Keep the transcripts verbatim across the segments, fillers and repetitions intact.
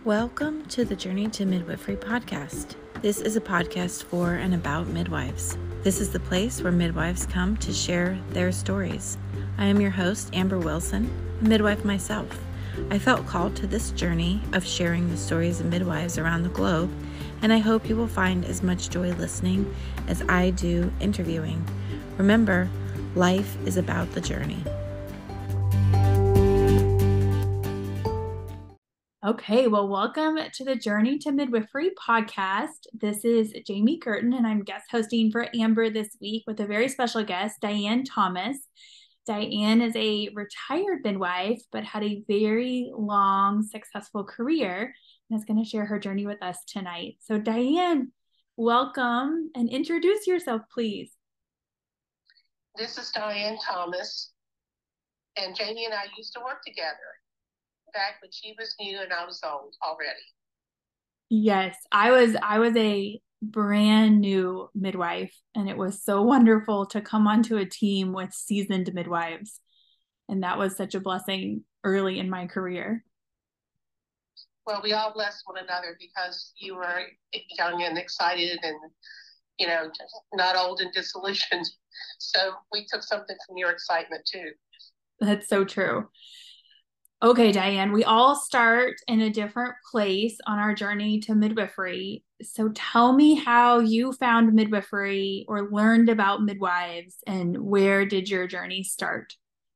Welcome to the Journey to Midwifery podcast. This is a podcast for and about midwives. This is the place where midwives come to share their stories. I am your host, Amber Wilson, a midwife myself. I felt called to this journey of sharing the stories of midwives around the globe, and I hope you will find as much joy listening as I do interviewing. Remember, life is about the journey. Okay, well, welcome to the Journey to Midwifery podcast. This is Jamie Curtin, and I'm guest hosting for Amber this week with a very special guest, Diane Thomas. Diane is a retired midwife, but had a very long, successful career, and is going to share her journey with us tonight. So, Diane, welcome, and introduce yourself, please. This is Diane Thomas, and Jamie and I used to work together back when she was new and I was old already. Yes, I was I was a brand new midwife, and it was so wonderful to come onto a team with seasoned midwives. And that was such a blessing early in my career. Well, we all blessed one another because you were young and excited and, you know, not old and disillusioned. So we took something from your excitement too. That's so true. Okay, Diane, we all start in a different place on our journey to midwifery. So tell me how you found midwifery or learned about midwives, and where did your journey start?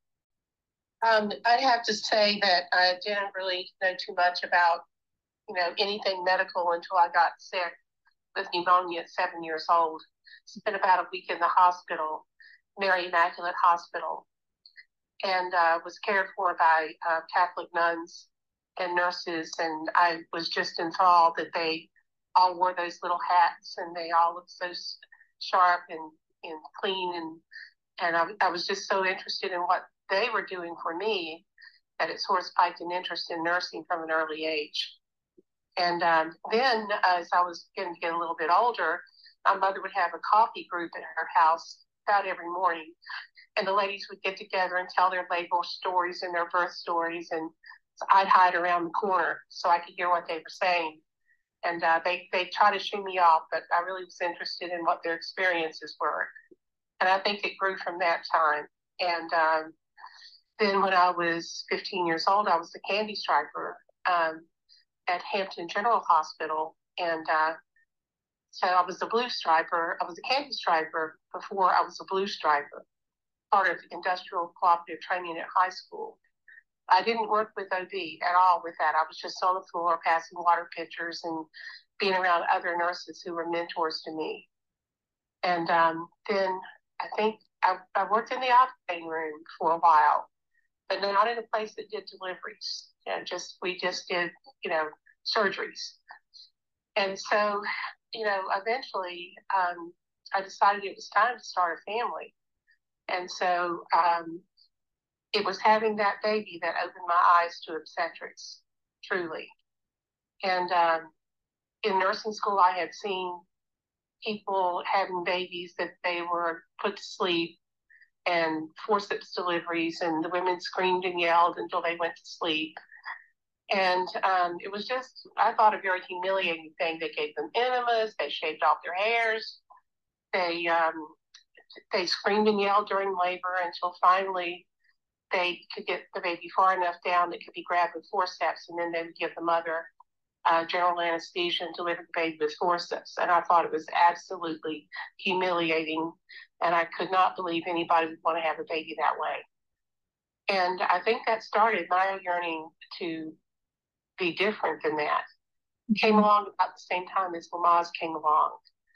Um, I have to say that I didn't really know too much about, you know, anything medical until I got sick with pneumonia at seven years old. Spent about a week in the hospital, Mary Immaculate Hospital, and uh, was cared for by uh, Catholic nuns and nurses. And I was just enthralled that they all wore those little hats and they all looked so sharp and, and clean. And, and I, I was just so interested in what they were doing for me that it sort of spiked an interest in nursing from an early age. And um, then as I was getting to get a little bit older, my mother would have a coffee group at her house about every morning. And the ladies would get together and tell their labor stories and their birth stories. And so I'd hide around the corner so I could hear what they were saying. And uh, they, they tried to shoo me off, but I really was interested in what their experiences were. And I think it grew from that time. And um, then when I was fifteen years old, I was the candy striper um, at Hampton General Hospital. And uh, so I was the blue striper. I was a candy striper before I was a blue striper, part of industrial cooperative training at high school. I didn't work with O B at all with that. I was just on the floor passing water pitchers and being around other nurses who were mentors to me. And um, then I think I, I worked in the operating room for a while, but not in a place that did deliveries. You know, just we just did, you know, surgeries. And so, you know, eventually um, I decided it was time to start a family. And so um, it was having that baby that opened my eyes to obstetrics, truly. And um, in nursing school, I had seen people having babies that they were put to sleep and forceps deliveries, and the women screamed and yelled until they went to sleep. And um, it was just, I thought, a very humiliating thing. They gave them enemas, they shaved off their hairs, they um, they screamed and yelled during labor until finally they could get the baby far enough down that could be grabbed with forceps, and then they would give the mother uh, general anesthesia and deliver the baby with forceps. And I thought it was absolutely humiliating, and I could not believe anybody would want to have a baby that way. And I think that started my yearning to be different than that. It came along about the same time as Lamaze came along.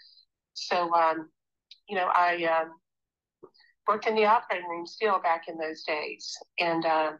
So, um, you know, I um, worked in the operating room still back in those days. And um,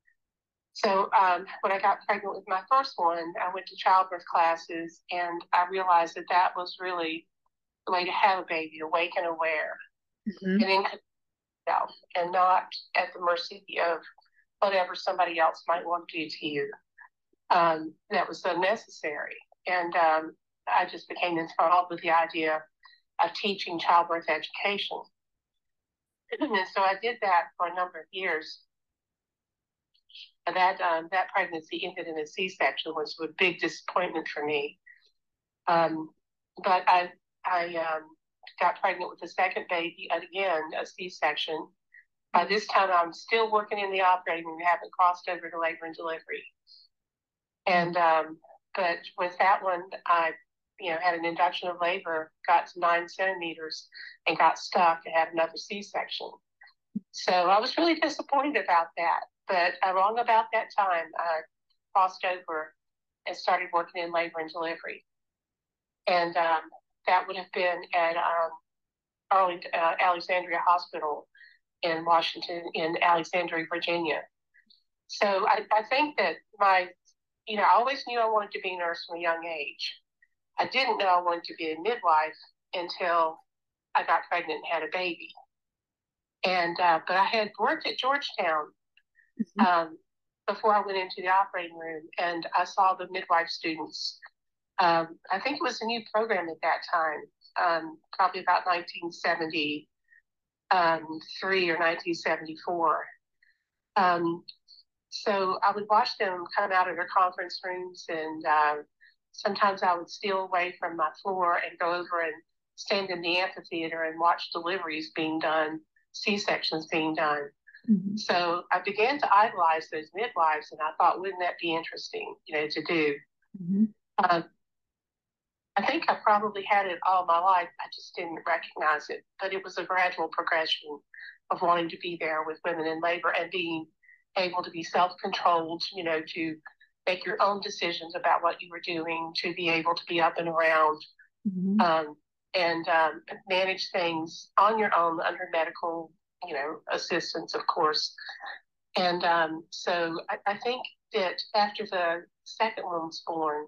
so um, when I got pregnant with my first one, I went to childbirth classes, and I realized that that was really the way to have a baby, awake and aware, mm-hmm. and in yourself, and not at the mercy of whatever somebody else might want to do to you. Um, that was unnecessary. And um, I just became enthralled with the idea of teaching childbirth education. And so I did that for a number of years. And that um, that pregnancy ended in a C-section, which was a big disappointment for me. Um, but I I um, got pregnant with a second baby, and again, a C-section. By this time, I'm still working in the operating room, haven't crossed over to labor and delivery. And um, but with that one, I you know had an induction of labor, got to nine centimeters, and got stuck and had another C-section. So I was really disappointed about that. But around about that time, I crossed over and started working in labor and delivery. And um, that would have been at um, Arlington, uh, Alexandria Hospital in Washington, in Alexandria, Virginia. So I, I think that my, you know, I always knew I wanted to be a nurse from a young age. I didn't know I wanted to be a midwife until I got pregnant and had a baby. And, uh, but I had worked at Georgetown mm-hmm. um, before I went into the operating room, and I saw the midwife students. Um, I think it was a new program at that time, um, probably about nineteen seventy-three or nineteen seventy-four. Um, so I would watch them come out of their conference rooms, and uh, sometimes I would steal away from my floor and go over and stand in the amphitheater and watch deliveries being done, C-sections being done. Mm-hmm. So I began to idolize those midwives, and I thought, wouldn't that be interesting, you know, to do? Mm-hmm. Um, I think I probably had it all my life. I just didn't recognize it, but it was a gradual progression of wanting to be there with women in labor and being able to be self-controlled, you know, to make your own decisions about what you were doing, to be able to be up and around, mm-hmm. um, and um, manage things on your own under medical, you know, assistance, of course. And um, so I, I think that after the second one was born,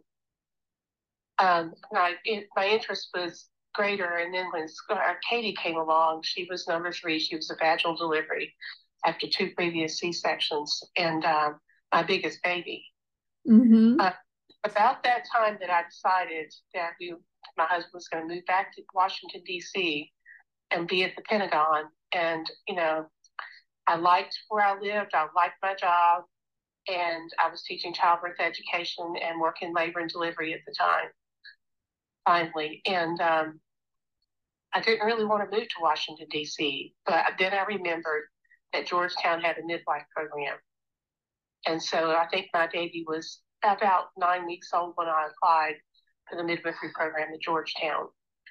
um, my, it, my interest was greater. And then when Katie came along, she was number three. She was a vaginal delivery after two previous C-sections, and uh, my biggest baby. Mm-hmm. Uh, about that time that I decided that we, my husband was going to move back to Washington, D C and be at the Pentagon. And, you know, I liked where I lived. I liked my job. And I was teaching childbirth education and working labor and delivery at the time, finally. And um, I didn't really want to move to Washington, D C, but then I remembered that Georgetown had a midwife program. And so I think my baby was about nine weeks old when I applied for the midwifery program at Georgetown.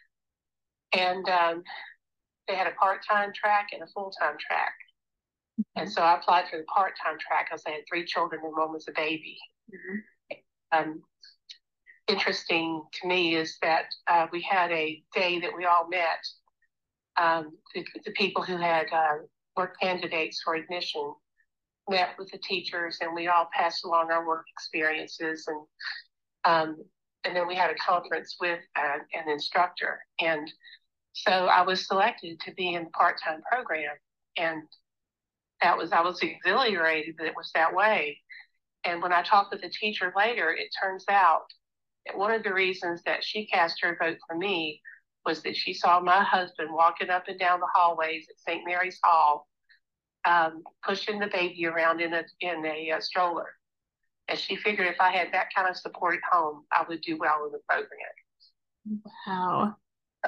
And um, they had a part-time track and a full-time track. Mm-hmm. And so I applied for the part-time track because I had three children and one was a baby. Mm-hmm. Um, interesting to me is that uh, we had a day that we all met, um, the, the people who had uh, were candidates for admission, met with the teachers, and we all passed along our work experiences. And um, and then we had a conference with uh, an instructor. And so I was selected to be in the part-time program. And that was, I was exhilarated that it was that way. And when I talked with the teacher later, it turns out that one of the reasons that she cast her vote for me was that she saw my husband walking up and down the hallways at Saint Mary's Hall, um, pushing the baby around in a in a uh, stroller. And she figured if I had that kind of support at home, I would do well in the program. Wow.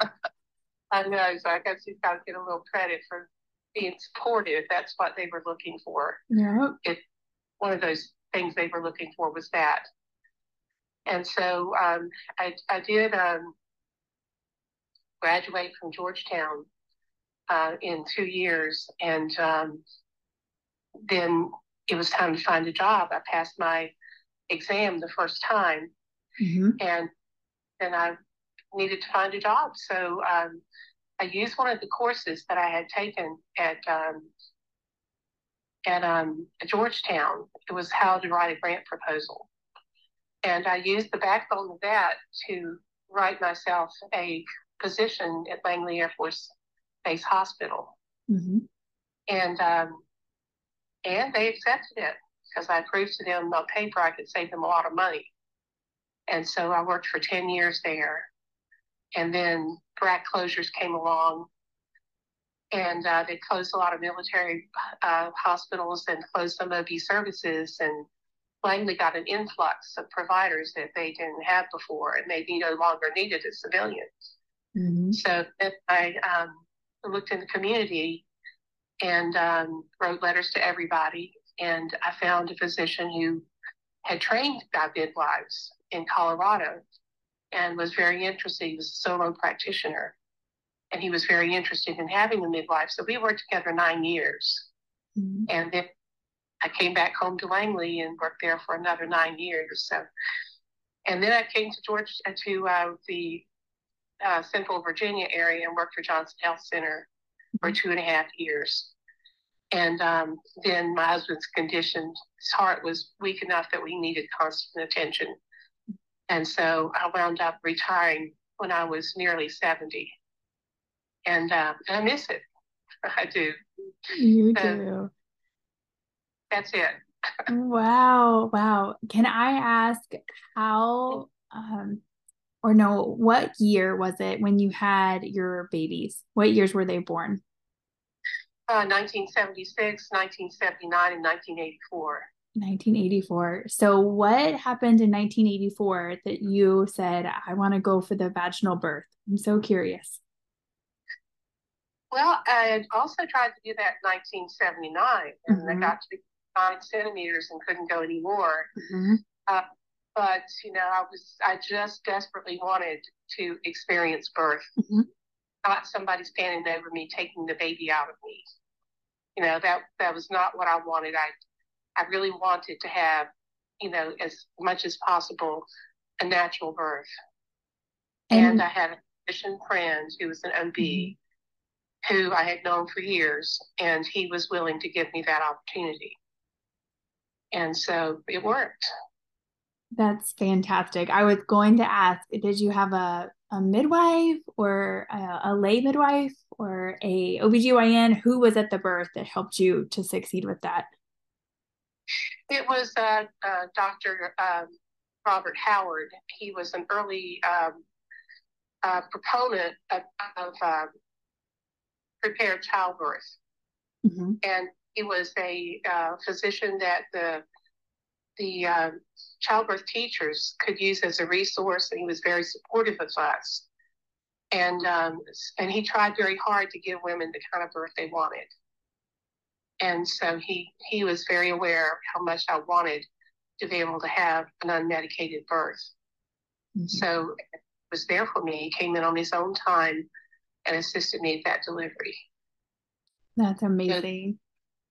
I know, so I guess you've got to get a little credit for being supportive. That's what they were looking for. Yeah. It, one of those things they were looking for was that. And so um, I, I did um, graduate from Georgetown uh, in two years. And um, then it was time to find a job. I passed my exam the first time. Mm-hmm. And then I needed to find a job. So um, I used one of the courses that I had taken at um, at um, Georgetown. It was how to write a grant proposal. And I used the backbone of that to write myself a position at Langley Air Force Base Hospital. Mm-hmm. And um, and they accepted it because I proved to them on paper I could save them a lot of money. And so I worked for ten years there. And then B R A C closures came along. And uh, they closed a lot of military uh, hospitals and closed some O B services, and Langley got an influx of providers that they didn't have before, and they no longer needed a civilian. Mm-hmm. So I um, looked in the community and um, wrote letters to everybody, and I found a physician who had trained midwives in Colorado and was very interested. He was a solo practitioner, and he was very interested in having a midwife. So we worked together nine years. Mm-hmm. And then I came back home to Langley and worked there for another nine years. So, and then I came to Georgia, to uh, the uh, Central Virginia area and worked for Johnson Health Center for two and a half years. And um, then my husband's condition, his heart was weak enough that we needed constant attention. And so I wound up retiring when I was nearly seventy. And, uh, and I miss it. I do. You so do. That's it. Wow. Wow. Can I ask how, um, or no, what year was it when you had your babies? What years were they born? Uh, nineteen seventy-six, nineteen seventy-nine, and nineteen eighty-four. nineteen eighty-four. So what happened in nineteen eighty-four that you said, I want to go for the vaginal birth? I'm so curious. Well, I had also tried to do that in nineteen seventy-nine, and mm-hmm. I got to be nine centimeters and couldn't go anymore. Mm-hmm. Uh, but, you know, I was, I just desperately wanted to experience birth. Mm-hmm. Not somebody standing over me taking the baby out of me. You know, that that was not what I wanted. I I really wanted to have, you know, as much as possible, a natural birth. And, and I had a physician friend who was an O B, mm-hmm. who I had known for years, and he was willing to give me that opportunity. And so it worked. That's fantastic. I was going to ask, did you have a, a midwife or a, a lay midwife or a O B G Y N? Who was at the birth that helped you to succeed with that? It was uh, uh, Doctor Um, Robert Howard. He was an early um, uh, proponent of, of uh, prepared childbirth. Mm-hmm. And he was a uh, physician that the the uh, childbirth teachers could use as a resource, and he was very supportive of us. And um, and he tried very hard to give women the kind of birth they wanted. And so he he was very aware of how much I wanted to be able to have an unmedicated birth. Mm-hmm. So it was there for me. He came in on his own time and assisted me at that delivery. That's amazing.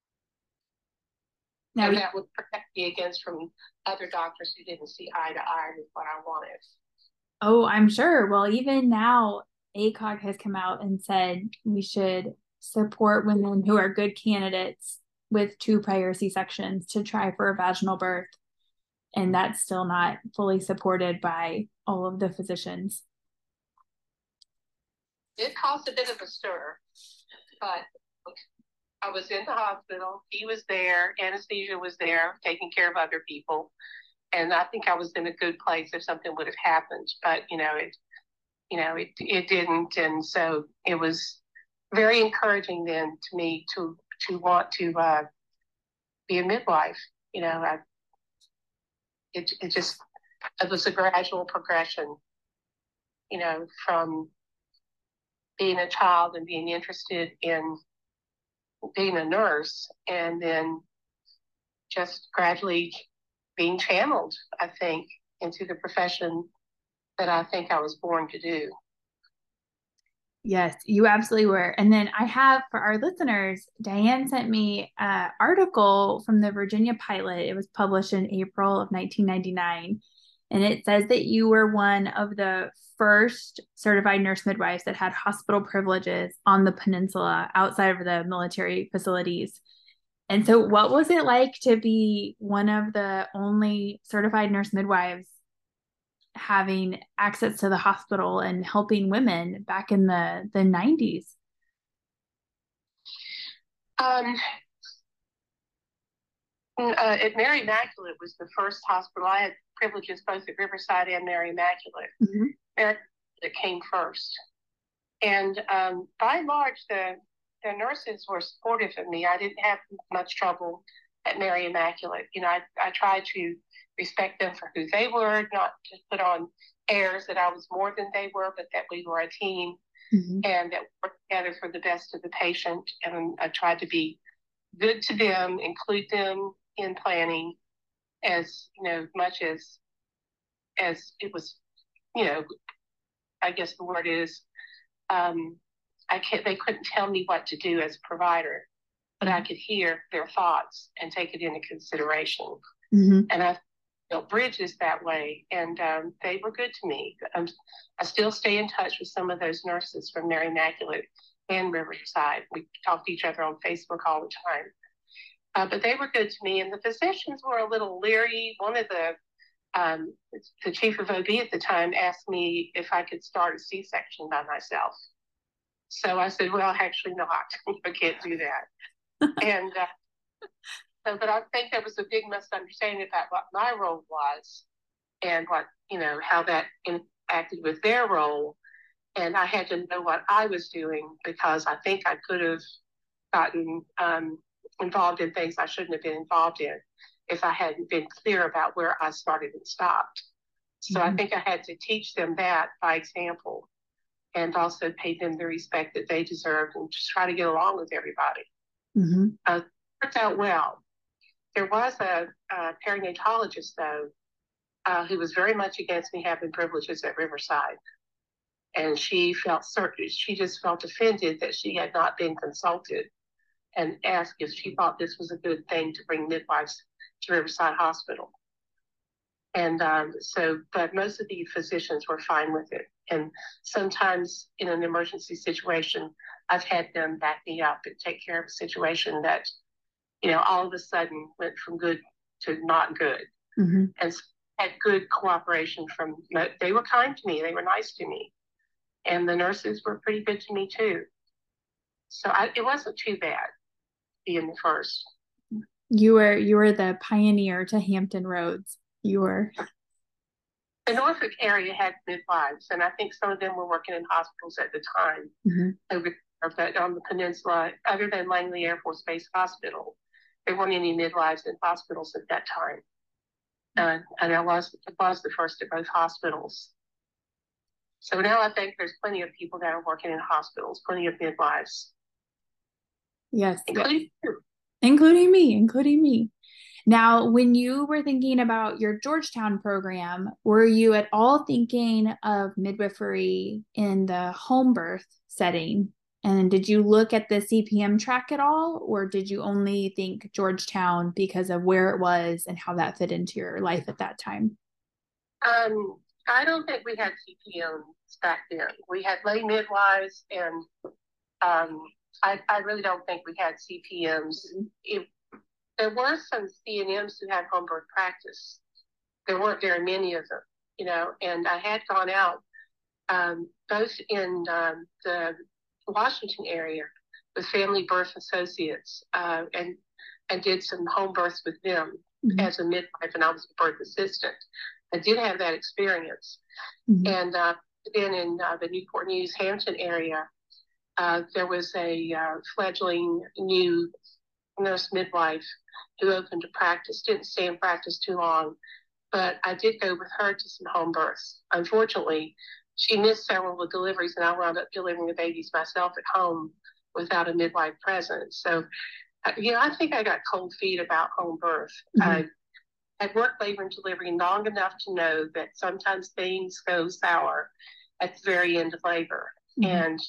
Now, and that would protect me against from other doctors who didn't see eye to eye with what I wanted. Oh, I'm sure. Well, even now, A C O G has come out and said we should support women who are good candidates with two prior C-sections to try for a vaginal birth. And that's still not fully supported by all of the physicians. It caused a bit of a stir, but I was in the hospital. He was there. Anesthesia was there, taking care of other people. And I think I was in a good place if something would have happened. But, you know, it, you know, it, it didn't. And so it was very encouraging then to me to, to want to uh, be a midwife. You know, I, it, it just, it was a gradual progression, you know, from being a child and being interested in being a nurse, and then just gradually being channeled, I think, into the profession that I think I was born to do. Yes, you absolutely were. And then I have, for our listeners, Diane sent me an article from the Virginia Pilot. It was published in April of nineteen ninety-nine. And it says that you were one of the first certified nurse midwives that had hospital privileges on the peninsula outside of the military facilities. And so what was it like to be one of the only certified nurse midwives having access to the hospital and helping women back in the, the nineties? Um, uh, at Mary Immaculate was the first hospital. I had privileges both at Riverside and Mary Immaculate. Mm-hmm. Mary Immaculate came first. And um, by and large, the the nurses were supportive of me. I didn't have much trouble at Mary Immaculate. You know, I, I tried to respect them for who they were, not to put on airs that I was more than they were, but that we were a team mm-hmm. and that we worked together for the best of the patient. And I tried to be good to them, include them in planning as, you know, much as, as it was, you know, I guess the word is, um, I can't, they couldn't tell me what to do as a provider, but I could hear their thoughts and take it into consideration. Mm-hmm. And I built bridges that way, and um, they were good to me. Um, I still stay in touch with some of those nurses from Mary Immaculate and Riverside. We talk to each other on Facebook all the time. Uh, but they were good to me, and the physicians were a little leery. One of the um, the chief of O B at the time asked me if I could start a C-section by myself. So I said, well, actually not. I can't do that. and uh, so, but I think there was a big misunderstanding about what my role was and what, you know, how that interacted with their role. And I had to know what I was doing, because I think I could have gotten um, involved in things I shouldn't have been involved in if I hadn't been clear about where I started and stopped. So mm-hmm. I think I had to teach them that by example, and also pay them the respect that they deserved, and just try to get along with everybody. Mm-hmm. Uh, it worked out well. There was a, a perinatologist, though, uh, who was very much against me having privileges at Riverside. And she felt certain, she just felt offended that she had not been consulted and asked if she thought this was a good thing to bring midwives to Riverside Hospital. And um, so, but most of the physicians were fine with it. And sometimes in an emergency situation, I've had them back me up and take care of a situation that, you know, all of a sudden went from good to not good. Mm-hmm. And so had good cooperation from, they were kind to me, they were nice to me. And the nurses were pretty good to me too. So I, it wasn't too bad being the first. You were, you were the pioneer to Hampton Roads. You were. The Norfolk area had midwives, and I think some of them were working in hospitals at the time. Mm-hmm. Over, but on the peninsula, other than Langley Air Force Base Hospital, there weren't any midwives in hospitals at that time. Uh, and I was, I was the first at both hospitals. So now I think there's plenty of people that are working in hospitals, plenty of midwives. Yes. Including yes. Including me, including me. Now, when you were thinking about your Georgetown program, were you at all thinking of midwifery in the home birth setting? And did you look at the C P M track at all, or did you only think Georgetown because of where it was and how that fit into your life at that time? Um, I don't think we had C P Ms back then. We had lay midwives, and um, I, I really don't think we had C P Ms. Mm-hmm. It, there were some C N Ms who had home birth practice. There weren't very many of them, you know, and I had gone out um, both in um, the Washington area with Family Birth Associates uh, and and did some home births with them mm-hmm. as a midwife, and I was a birth assistant. I did have that experience. Mm-hmm. And uh, then in uh, the Newport News, Hampton area, uh, there was a uh, fledgling new nurse midwife who opened a practice. Didn't stay in practice too long, but I did go with her to some home births. Unfortunately, she missed several of the deliveries, and I wound up delivering the babies myself at home without a midwife present. So, uh, you know, I think I got cold feet about home birth. Mm-hmm. Uh, I'd worked labor and delivery long enough to know that sometimes things go sour at the very end of labor. Mm-hmm. And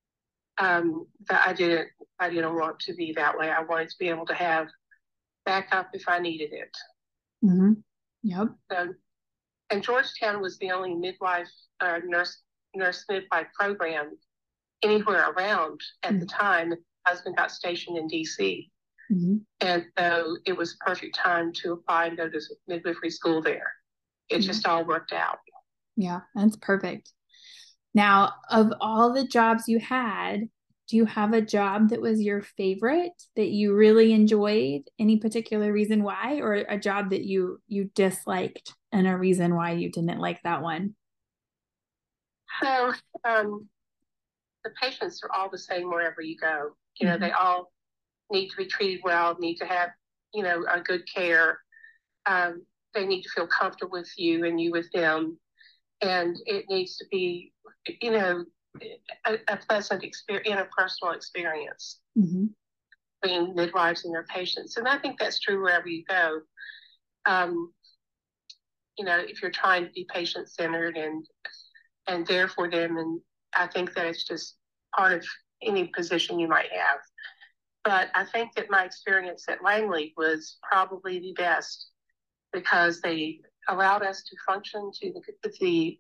um, that I didn't, I didn't want to be that way. I wanted to be able to have backup if I needed it. Mm-hmm. Yep. So, and Georgetown was the only midwife, uh, nurse, nurse midwife program anywhere around at mm-hmm. the time. My husband got stationed in D C Mm-hmm. And so it was perfect time to apply and go to midwifery school there. It mm-hmm. just all worked out. Yeah, that's perfect. Now, of all the jobs you had, do you have a job that was your favorite, that you really enjoyed? Any particular reason why, or a job that you you disliked and a reason why you didn't like that one? So um, the patients are all the same wherever you go. You know, mm-hmm. they all need to be treated well, need to have, you know, a good care. Um, they need to feel comfortable with you and you with them. And it needs to be, you know, a, a pleasant experience, interpersonal experience mm-hmm. between midwives and their patients. And I think that's true wherever you go. Um, you know, if you're trying to be patient-centered and and there for them, and I think that it's just part of any position you might have. But I think that my experience at Langley was probably the best because they allowed us to function to the the,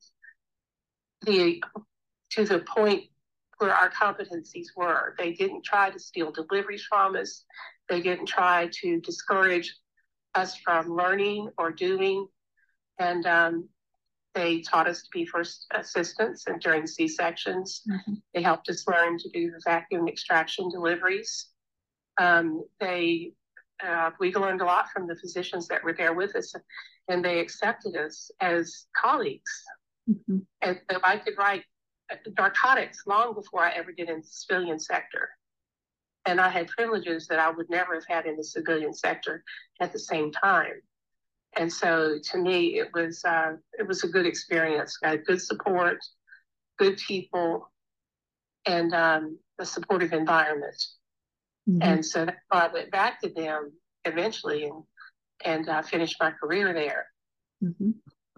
the to the point where our competencies were. They didn't try to steal deliveries from us. They didn't try to discourage us from learning or doing. And um, they taught us to be first assistants and during C-sections. Mm-hmm. They helped us learn to do the vacuum extraction deliveries. Um, they, uh, we learned a lot from the physicians that were there with us, and they accepted us as colleagues. Mm-hmm. And so I could write narcotics long before I ever did in the civilian sector. And I had privileges that I would never have had in the civilian sector at the same time. And so to me, it was uh, it was a good experience. I had good support, good people, and um, a supportive environment. Mm-hmm. And so that's why I went back to them eventually and and uh, finished my career there. Mm-hmm.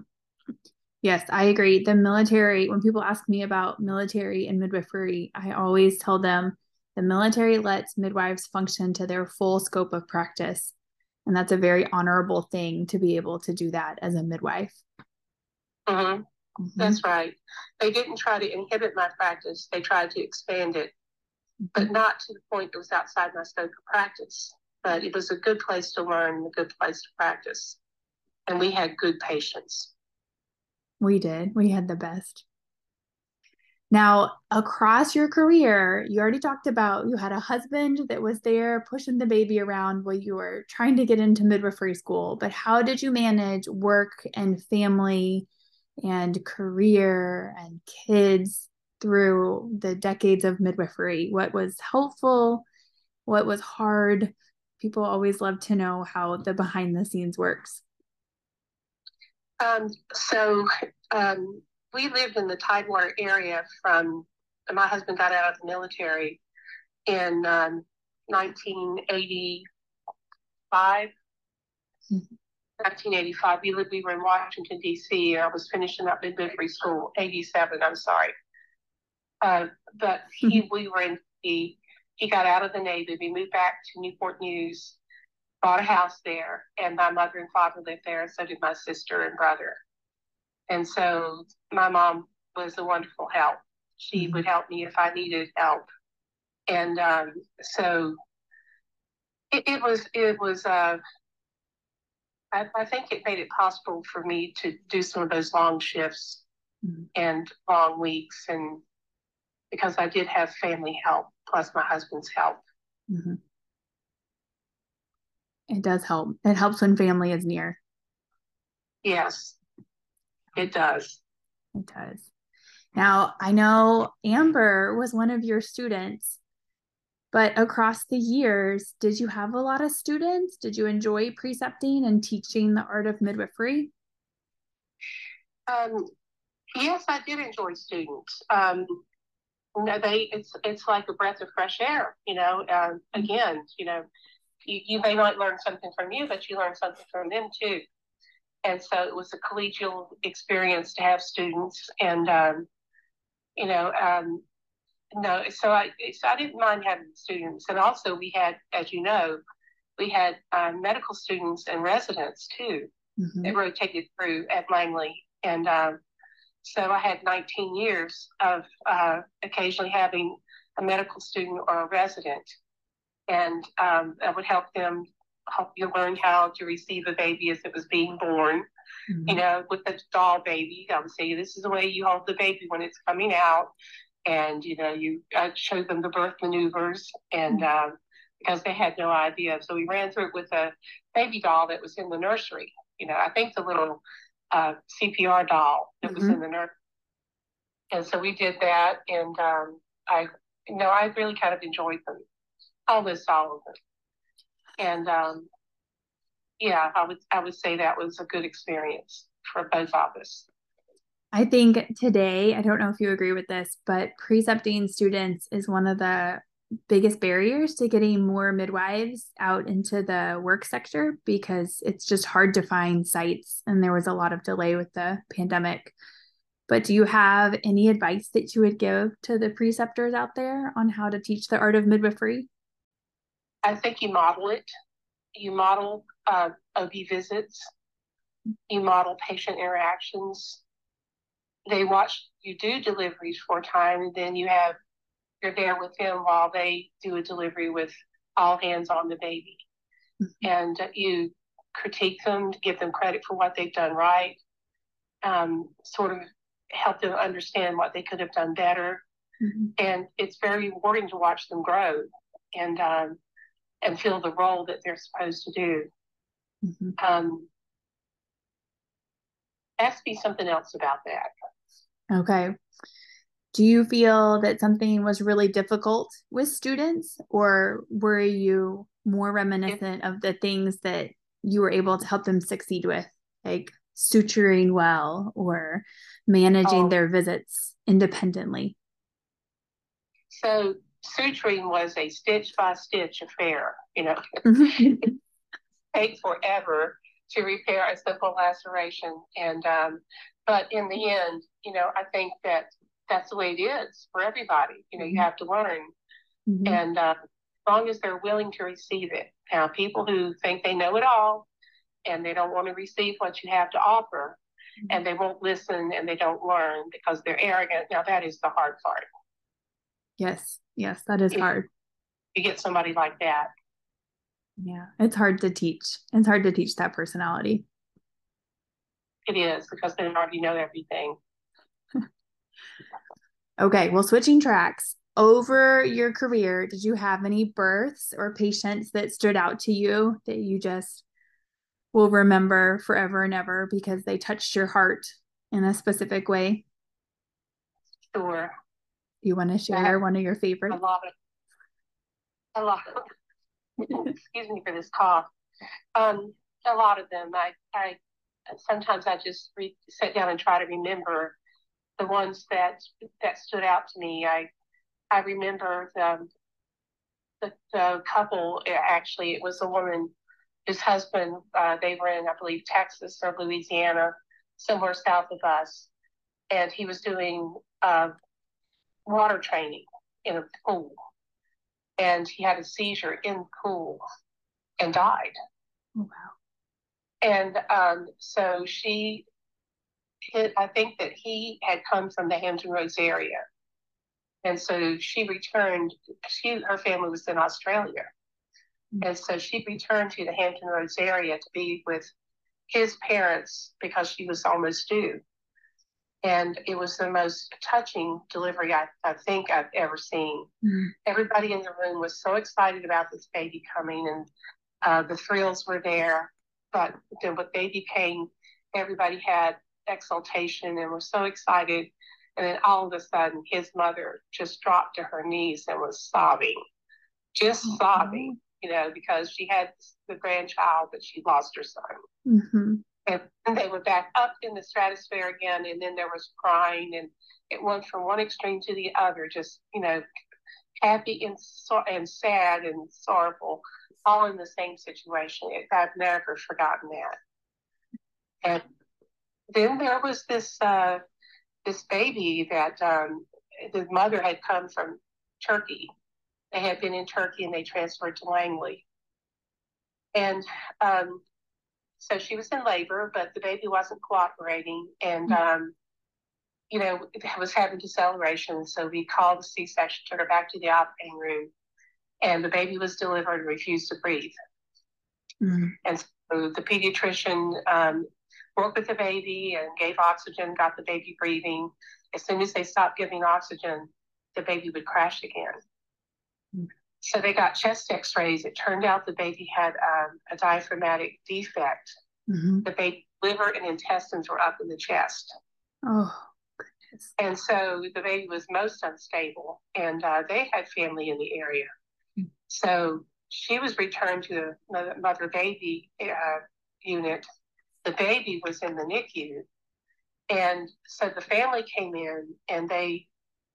Yes, I agree. The military, when people ask me about military and midwifery, I always tell them the military lets midwives function to their full scope of practice. And that's a very honorable thing to be able to do that as a midwife. Mm-hmm. Mm-hmm. That's right. They didn't try to inhibit my practice. They tried to expand it, mm-hmm. but not to the point that was outside my scope of practice. But it was a good place to learn, a good place to practice. And we had good patients. We did. We had the best. Now, across your career, you already talked about you had a husband that was there pushing the baby around while you were trying to get into midwifery school. But how did you manage work and family and career and kids through the decades of midwifery? What was helpful? What was hard? People always love to know how the behind the scenes works. Um, so, um, we lived in the Tidewater area from, my husband got out of the military in um, nineteen eighty-five. Mm-hmm. nineteen eighty-five. We lived, we were in Washington, D C, and I was finishing up midwifery school, eighty-seven, I'm sorry. Uh, but he, we were in, he, he got out of the Navy. We moved back to Newport News, bought a house there, and my mother and father lived there, and so did my sister and brother. And so my mom was a wonderful help. She mm-hmm. would help me if I needed help. And um, so it, it was, it was, uh, I, I think it made it possible for me to do some of those long shifts mm-hmm. and long weeks. And because I did have family help, plus my husband's help. Mm-hmm. It does help. It helps when family is near. Yes. It does. It does. Now, I know Amber was one of your students, but across the years, did you have a lot of students? Did you enjoy precepting and teaching the art of midwifery? Um, yes, I did enjoy students. Um, you know, they it's it's like a breath of fresh air. You know, uh, again, you know, you, you may not learn something from you, but you learn something from them too. And so it was a collegial experience to have students, and um, you know, um, no, so I so I didn't mind having students, and also we had, as you know, we had uh, medical students and residents too. Mm-hmm. That rotated through at Langley, and um, so I had nineteen years of uh, occasionally having a medical student or a resident, and um, I would help them. Help you learn how to receive a baby as it was being born. Mm-hmm. You know, with the doll baby, I would say, this is the way you hold the baby when it's coming out. And, you know, you uh, show them the birth maneuvers, and mm-hmm. um, because they had no idea. So we ran through it with a baby doll that was in the nursery. You know, I think the little uh, C P R doll that mm-hmm. was in the nursery. And so we did that. And um, I, you know, I really kind of enjoyed them. almost all of them. And um, yeah, I would I would say that was a good experience for both of us. I think today, I don't know if you agree with this, but precepting students is one of the biggest barriers to getting more midwives out into the work sector, because it's just hard to find sites, and there was a lot of delay with the pandemic. But do you have any advice that you would give to the preceptors out there on how to teach the art of midwifery? I think you model it. You model uh, O B visits. You model patient interactions. They watch you do deliveries for a time, and then you have you're there with them while they do a delivery with all hands on the baby. Mm-hmm. And uh, you critique them, give them credit for what they've done right, um, sort of help them understand what they could have done better. Mm-hmm. And it's very rewarding to watch them grow and um, and feel the role that they're supposed to do. Mm-hmm. Um, ask me something else about that. Okay. Do you feel that something was really difficult with students, or were you more reminiscent of the things that you were able to help them succeed with, like suturing well or managing oh. their visits independently? So suturing was a stitch by stitch affair, you know. It takes forever to repair a simple laceration. And, um, but in the end, you know, I think that that's the way it is for everybody. You know, you have to learn. Mm-hmm. And uh, as long as they're willing to receive it. Now, people who think they know it all and they don't want to receive what you have to offer, mm-hmm. and they won't listen and they don't learn because they're arrogant. Now, that is the hard part. Yes. Yes, that is if hard. You get somebody like that. Yeah, it's hard to teach. It's hard to teach that personality. It is, because they already know everything. Okay, well, switching tracks. Over your career, did you have any births or patients that stood out to you that you just will remember forever and ever because they touched your heart in a specific way? Sure. You want to share one of your favorites? A lot of, a lot of, excuse me for this cough. Um, a lot of them. I, I sometimes I just re- sit down and try to remember the ones that that stood out to me. I I remember the the, the couple. Actually, it was a woman whose husband. Uh, they were in, I believe, Texas or Louisiana, somewhere south of us, and he was doing uh, water training in a pool, and he had a seizure in the pool and died. Oh, wow. And um, so she, I think that he had come from the Hampton Roads area. And so she returned, she, her family was in Australia. Mm-hmm. And so she returned to the Hampton Roads area to be with his parents because she was almost due. And it was the most touching delivery I, I think I've ever seen. Mm-hmm. Everybody in the room was so excited about this baby coming, and uh, the thrills were there. But then when baby came, everybody had exultation and was so excited. And then all of a sudden, his mother just dropped to her knees and was sobbing, just mm-hmm. sobbing, you know, because she had the grandchild, but she lost her son. Mm-hmm. And they were back up in the stratosphere again, and then there was crying, and it went from one extreme to the other, just, you know, happy and, so- and sad and sorrowful, all in the same situation. I've never forgotten that. And then there was this uh, this baby that um, the mother had come from Turkey. They had been in Turkey and they transferred to Langley. And um, so she was in labor, but the baby wasn't cooperating. And, um, you know, was having deceleration. So we called the C-section, took her back to the operating room, and the baby was delivered and refused to breathe. Mm-hmm. And so the pediatrician um, worked with the baby and gave oxygen, got the baby breathing. As soon as they stopped giving oxygen, the baby would crash again. Mm-hmm. So they got chest x-rays. It turned out the baby had um, a diaphragmatic defect. Mm-hmm. The baby's liver and intestines were up in the chest. Oh, goodness. And so the baby was most unstable. And uh, they had family in the area. So she was returned to the mother baby uh, unit. The baby was in the N I C U. And so the family came in and they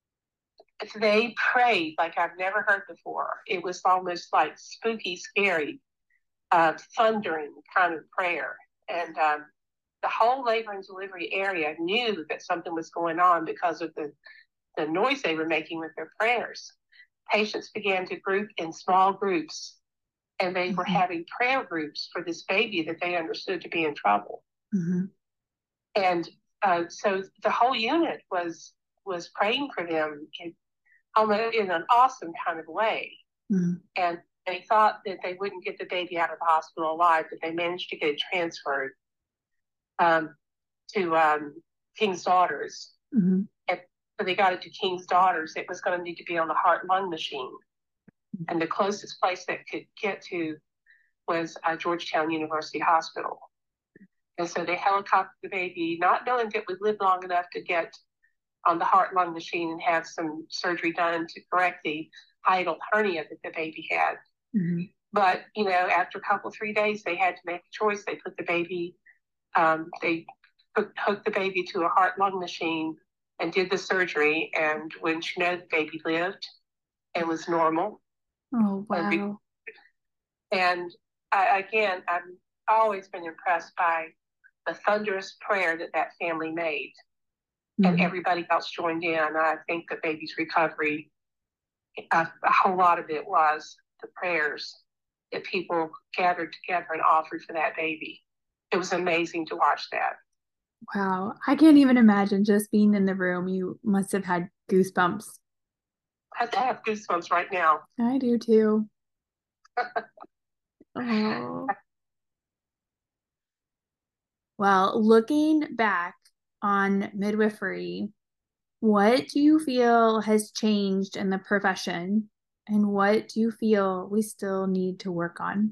they prayed like I've never heard before. It was almost like spooky, scary, uh, thundering kind of prayer. And um, the whole labor and delivery area knew that something was going on because of the, the noise they were making with their prayers. Patients began to group in small groups, and they mm-hmm. were having prayer groups for this baby that they understood to be in trouble. Mm-hmm. And uh, so the whole unit was was praying for them in, in an awesome kind of way. Mm-hmm. And they thought that they wouldn't get the baby out of the hospital alive, but they managed to get it transferred um, to um, King's Daughters. Mm-hmm. And when they got it to King's Daughters, it was going to need to be on the heart-lung machine. Mm-hmm. And the closest place that could get to was uh, Georgetown University Hospital. And so they helicoptered the baby, not knowing it would live long enough to get on the heart-lung machine and have some surgery done to correct the hiatal hernia that the baby had. Mm-hmm. But, you know, after a couple, three days, they had to make a choice. They put the baby, um, they put, hooked the baby to a heart-lung machine and did the surgery. And when you know the baby lived and was normal. Oh, wow. And, be, and I, again, I've always been impressed by the thunderous prayer that that family made. Mm-hmm. And everybody else joined in. And I think the baby's recovery, a, a whole lot of it was the prayers that people gathered together and offered for that baby. It was amazing to watch that. Wow. I can't even imagine just being in the room. You must have had goosebumps. I have goosebumps right now. I do too. Oh. Well, looking back on midwifery, what do you feel has changed in the profession, and what do you feel we still need to work on?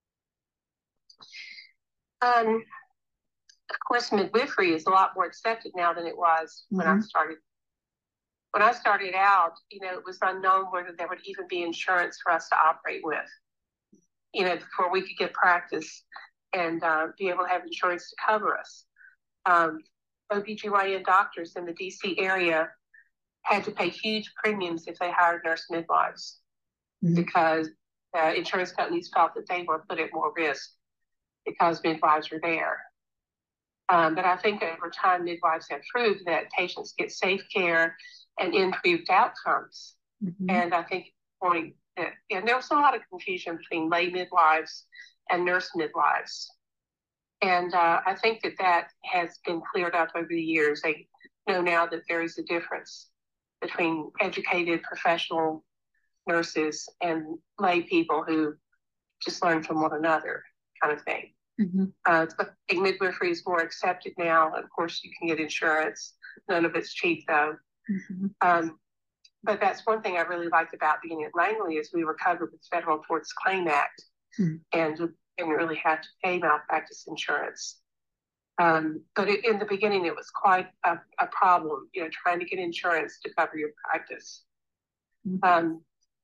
Um, of course, midwifery is a lot more accepted now than it was when mm-hmm. I started. When I started out, you know, it was unknown whether there would even be insurance for us to operate with, you know, before we could get practice and uh, be able to have insurance to cover us. Um, O B G Y N doctors in the D C area had to pay huge premiums if they hired nurse midwives mm-hmm. because uh, insurance companies felt that they were put at more risk because midwives were there. Um, but I think over time, midwives have proved that patients get safe care and improved outcomes. Mm-hmm. And I think point that, and there was a lot of confusion between lay midwives and nurse midwives. And uh, I think that that has been cleared up over the years. They know now that there is a difference between educated professional nurses and lay people who just learn from one another kind of thing. Mm-hmm. Uh, but midwifery is more accepted now. Of course, you can get insurance. None of it's cheap, though. Mm-hmm. Um, but that's one thing I really liked about being at Langley is we were covered with Federal Tort Claims Act mm-hmm. and didn't really have to pay malpractice insurance. Um, but it, in the beginning, it was quite a, a problem, you know, trying to get insurance to cover your practice. Mm-hmm. Um,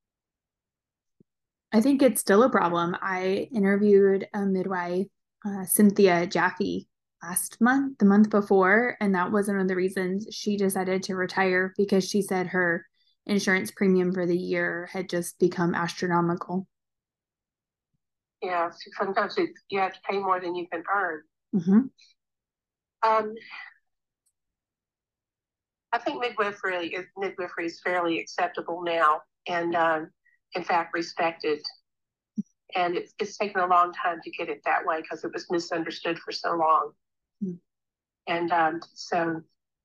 I think it's still a problem. I interviewed a midwife, uh, Cynthia Jaffe, last month, the month before, and that was one of the reasons she decided to retire, because she said her insurance premium for the year had just become astronomical. Yeah, sometimes it, you have to pay more than you can earn. Mm-hmm. Um, I think midwifery is, midwifery is fairly acceptable now, and um, in fact respected. And it's, it's taken a long time to get it that way because it was misunderstood for so long. Mm-hmm. And um, so,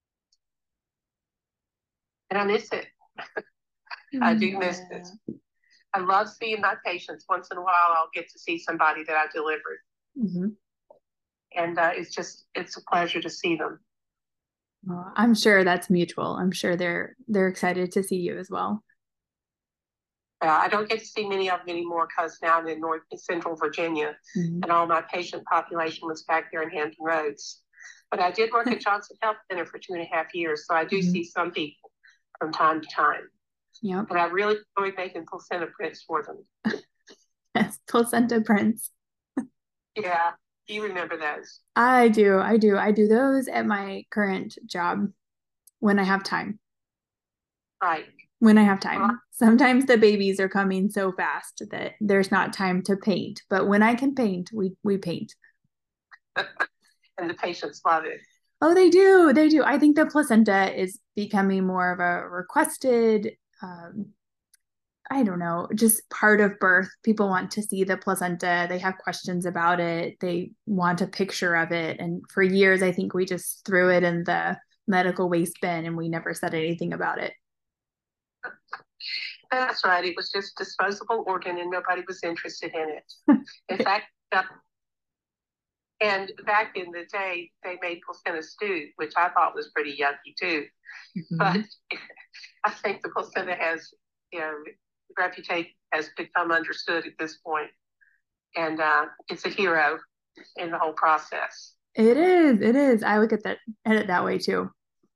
and I miss it. I do miss yeah. it. I love seeing my patients. Once in a while, I'll get to see somebody that I delivered. Mm-hmm. And uh, it's just, it's a pleasure to see them. Well, I'm sure that's mutual. I'm sure they're they're excited to see you as well. Uh, I don't get to see many of them anymore because now I'm in North Central Virginia, mm-hmm. and all my patient population was back there in Hampton Roads. But I did work at Johnson Health Center for two and a half years, so I do mm-hmm. see some people from time to time. Yeah. But I really enjoyed making placenta prints for them. Yes, placenta prints. Yeah. Do you remember those? I do. I do. I do those at my current job when I have time. Right. When I have time. Sometimes the babies are coming so fast that there's not time to paint. But when I can paint, we we paint. And the patients love it. Oh, they do. They do. I think the placenta is becoming more of a requested, um, I don't know, just part of birth. People want to see the placenta. They have questions about it. They want a picture of it. And for years, I think we just threw it in the medical waste bin and we never said anything about it. That's right. It was just a disposable organ and nobody was interested in it. In fact, uh, and back in the day, they made placenta stew, which I thought was pretty yucky too. Mm-hmm. But I think the placenta has, you know, reputation has become understood at this point. And uh, it's a hero in the whole process. It is. It is. I look at that at it that way too.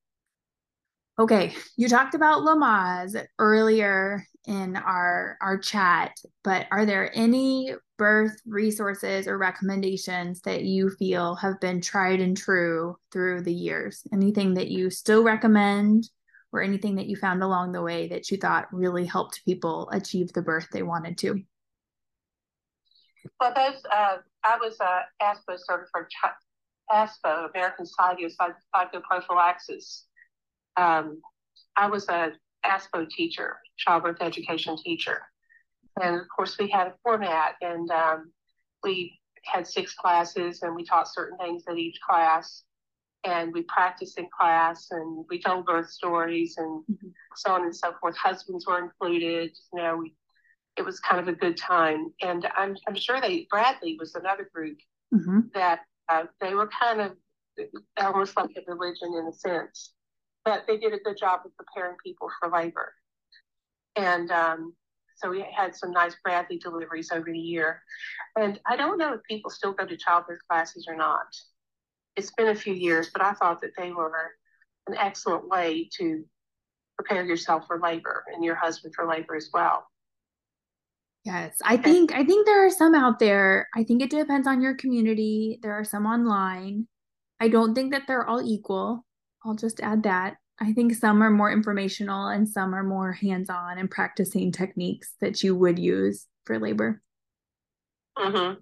Okay, you talked about Lamaze earlier in our our chat, but are there any birth resources or recommendations that you feel have been tried and true through the years? Anything that you still recommend or anything that you found along the way that you thought really helped people achieve the birth they wanted to? Well, those, uh, I was uh, ASPO certified, ASPO, American Society of Psychoprophylaxis. Um, I was a ASPO teacher, childbirth education teacher. And of course we had a format and um, we had six classes and we taught certain things at each class and we practiced in class and we told birth stories and mm-hmm. so on and so forth. Husbands were included, you know, we, it was kind of a good time. And I'm, I'm sure they, Bradley was another group mm-hmm. that uh, they were kind of almost like a religion in a sense. But they did a good job of preparing people for labor. And um, so we had some nice Bradley deliveries over the year. And I don't know if people still go to childbirth classes or not. It's been a few years, but I thought that they were an excellent way to prepare yourself for labor and your husband for labor as well. Yes, I think I think there are some out there. I think it depends on your community. There are some online. I don't think that they're all equal. I'll just add that. I think some are more informational and some are more hands-on and practicing techniques that you would use for labor. Mm-hmm.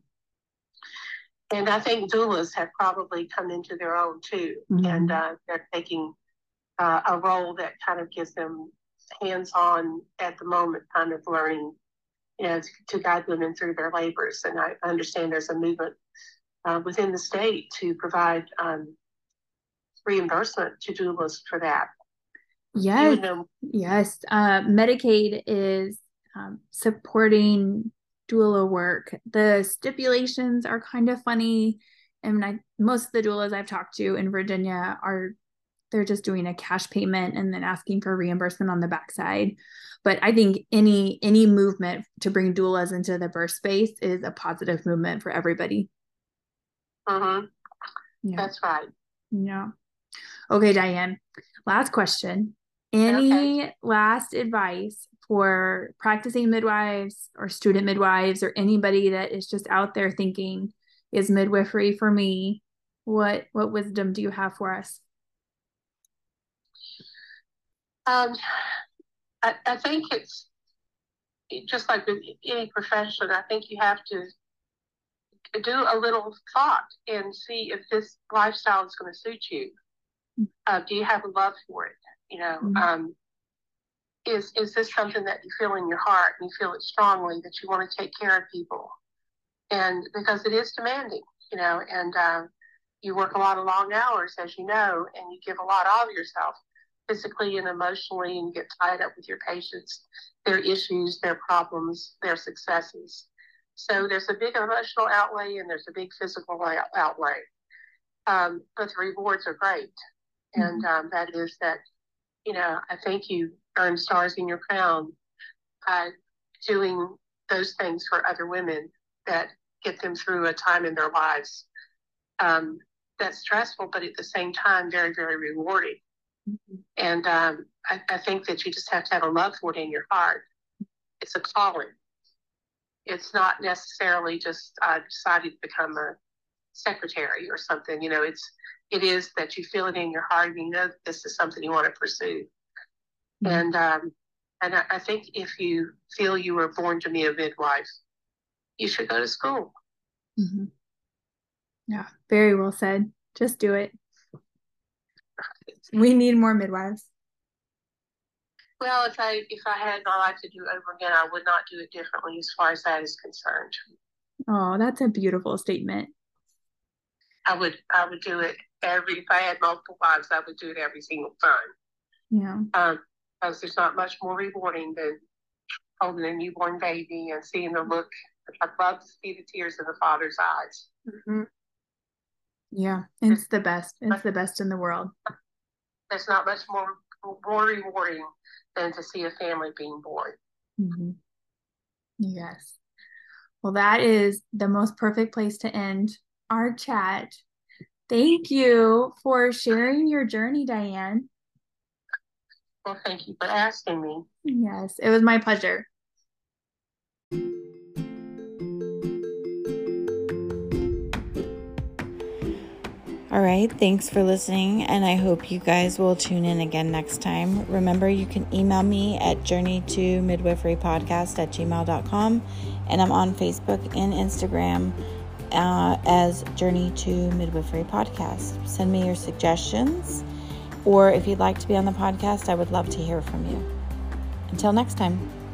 And I think doulas have probably come into their own too. Mm-hmm. And uh, they're taking uh, a role that kind of gives them hands-on at the moment kind of learning, you know, to, to guide women through their labors. And I understand there's a movement uh, within the state to provide um, reimbursement to doulas for that. Yes, yes. Uh, Medicaid is um, supporting doula work. The stipulations are kind of funny, and I, most of the doulas I've talked to in Virginia are they're just doing a cash payment and then asking for reimbursement on the backside. But I think any any movement to bring doulas into the birth space is a positive movement for everybody. Mm-hmm. Yeah. That's right. Yeah. Okay, Diane, last question. Any okay. last advice for practicing midwives or student midwives or anybody that is just out there thinking, is midwifery for me? What what wisdom do you have for us? Um, I, I think it's just like with any profession, I think you have to do a little thought and see if this lifestyle is going to suit you. Uh, do you have a love for it? You know, mm-hmm. um, is is this something that you feel in your heart and you feel it strongly that you want to take care of people? And because it is demanding, you know, and uh, you work a lot of long hours, as you know, and you give a lot of yourself physically and emotionally, and you get tied up with your patients, their issues, their problems, their successes. So there's a big emotional outlay and there's a big physical outlay. Um, but the rewards are great. And um, that is that, you know, I think you earn stars in your crown uh, doing those things for other women that get them through a time in their lives um, that's stressful, but at the same time, very, very rewarding. Mm-hmm. And um, I, I think that you just have to have a love for it in your heart. It's a calling. It's not necessarily just uh, decided to become a secretary or something. You know, it's it is that you feel it in your heart and you know that this is something you want to pursue. Mm-hmm. And um, and I, I think if you feel you were born to be a midwife, you should go to school. Mm-hmm. Yeah, very well said. Just do it. We need more midwives. Well, if I if I had my life to do over again, I would not do it differently as far as that is concerned. Oh, that's a beautiful statement. I would I would do it every if I had multiple wives, I would do it every single time. Yeah. Um, because there's not much more rewarding than holding a newborn baby and seeing the look. I'd love to see the tears in the father's eyes. Mm-hmm. Yeah, it's the best. It's the best in the world. There's not much more more rewarding than to see a family being born. Mm-hmm. Yes. Well, that is the most perfect place to end our chat. Thank you for sharing your journey, Diane. Well, thank you for asking me. Yes, it was my pleasure. All right, thanks for listening, and I hope you guys will tune in again next time. Remember, you can email me at journey to midwifery podcast at gmail dot com, and I'm on Facebook and Instagram uh, as Journey to Midwifery Podcast. Send me your suggestions, or if you'd like to be on the podcast, I would love to hear from you. Until next time.